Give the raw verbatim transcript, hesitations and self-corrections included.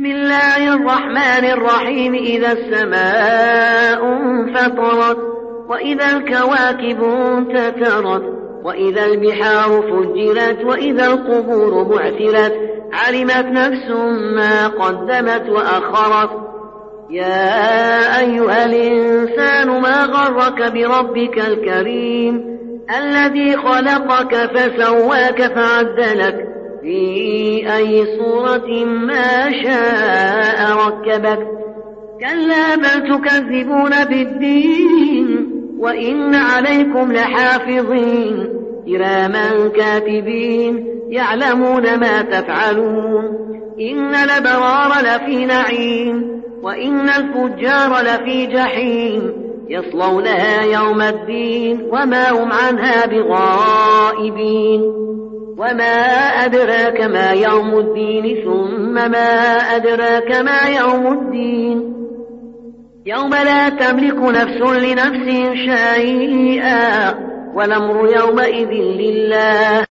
بسم الله الرحمن الرحيم. إذا السماء انفطرت وإذا الكواكب انتثرت وإذا البحار فجرت وإذا القبور بعثرت علمت نفس ما قدمت وأخرت. يا أيها الإنسان ما غرك بربك الكريم الذي خلقك فسواك فعدلك في أي صورة ما شاء ركبك. كلا بل تكذبون بالدين وإن عليكم لحافظين كراما كاتبين يعلمون ما تفعلون. إن الأبرار لفي نعيم وإن الفجار لفي جحيم يصلونها يوم الدين وما هم عنها بغائبين. وما أدراك ما يوم الدين ثم ما أدراك ما يوم الدين يوم لا تملك نفس لنفس شيئا والأمر يومئذ لله.